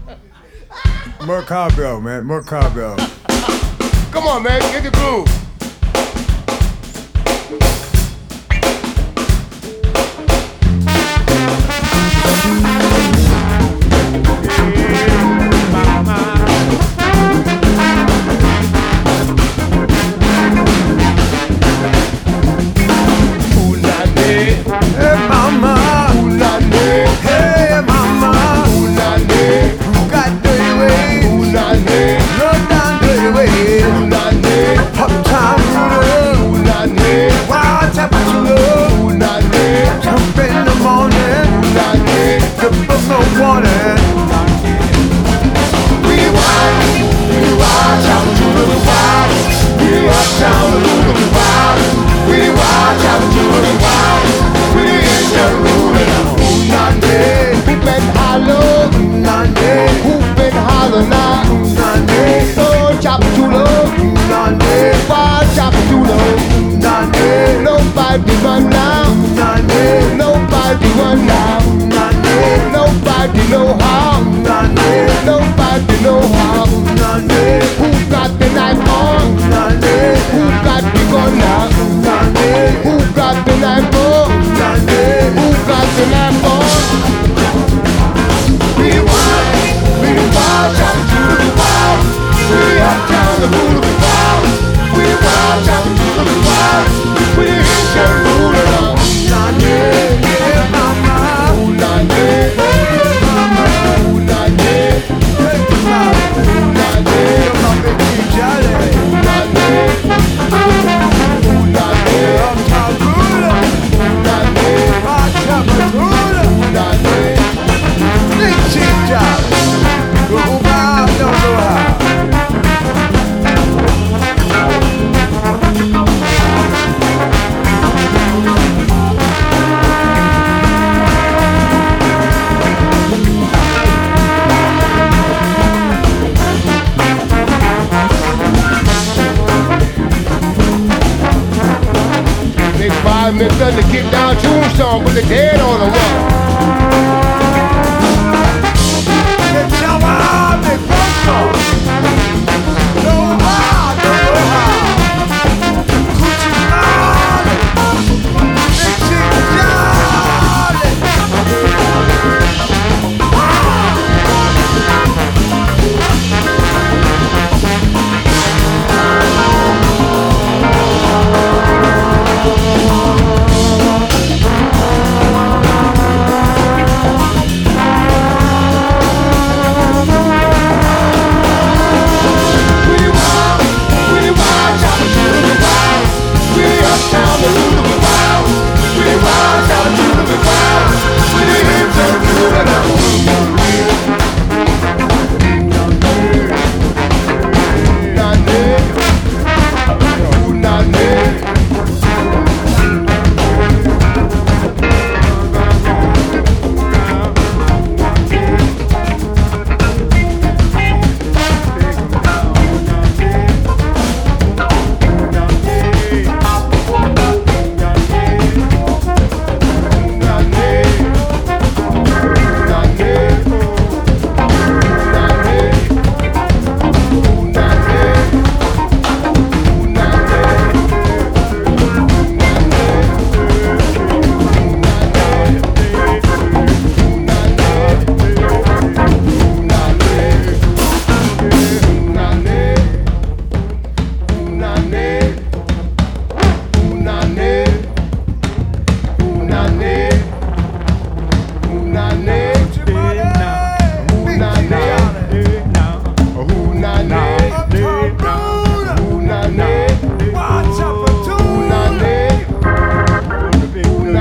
More cowbell, man. More cowbell. Come on, man. Get the groove. Nobody run now. Nobody run now. Nobody know how. Nobody know how. Who got the knife on? Who got the gun now? Who got the knife on? Who got the knife on? We wild, shout to the wild. We uptown the rule of the wild. We wild, shout to the wild. We ain't the rule of the Miss to kick down tombstone, put the dead on the wall. Get your wild, big no how, no how. Coochie Molly, big chick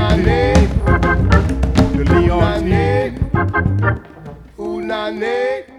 Unane.